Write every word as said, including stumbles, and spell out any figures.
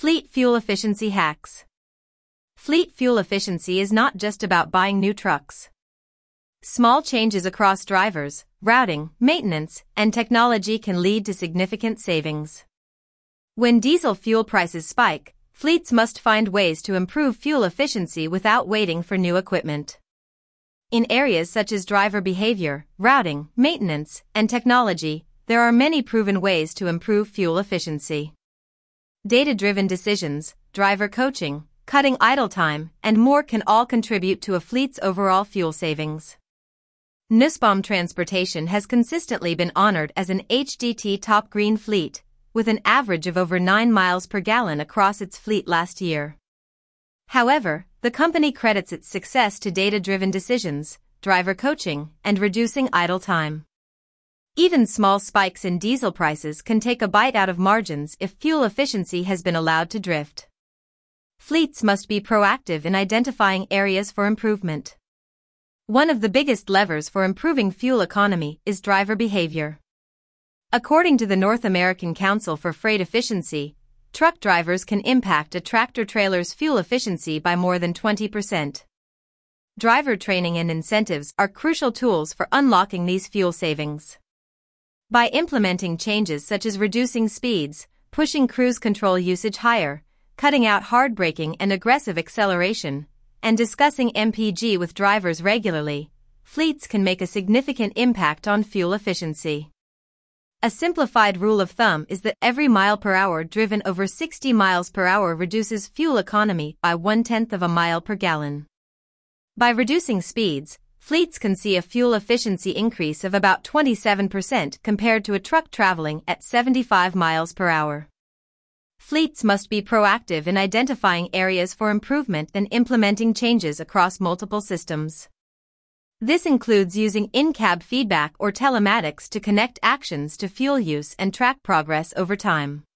Fleet fuel efficiency hacks. Fleet fuel efficiency is not just about buying new trucks. Small changes across drivers, routing, maintenance, and technology can lead to significant savings. When diesel fuel prices spike, fleets must find ways to improve fuel efficiency without waiting for new equipment. In areas such as driver behavior, routing, maintenance, and technology, there are many proven ways to improve fuel efficiency. Data-driven decisions, driver coaching, cutting idle time, and more can all contribute to a fleet's overall fuel savings. Nussbaum Transportation has consistently been honored as an H D T Top Green Fleet, with an average of over nine miles per gallon across its fleet last year. However, the company credits its success to data-driven decisions, driver coaching, and reducing idle time. Even small spikes in diesel prices can take a bite out of margins if fuel efficiency has been allowed to drift. Fleets must be proactive in identifying areas for improvement. One of the biggest levers for improving fuel economy is driver behavior. According to the North American Council for Freight Efficiency, truck drivers can impact a tractor-trailer's fuel efficiency by more than twenty percent. Driver training and incentives are crucial tools for unlocking these fuel savings. By implementing changes such as reducing speeds, pushing cruise control usage higher, cutting out hard braking and aggressive acceleration, and discussing M P G with drivers regularly, fleets can make a significant impact on fuel efficiency. A simplified rule of thumb is that every mile per hour driven over sixty miles per hour reduces fuel economy by one-tenth of a mile per gallon. By reducing speeds, fleets can see a fuel efficiency increase of about twenty-seven percent compared to a truck traveling at seventy-five miles per hour. Fleets must be proactive in identifying areas for improvement and implementing changes across multiple systems. This includes using in-cab feedback or telematics to connect actions to fuel use and track progress over time.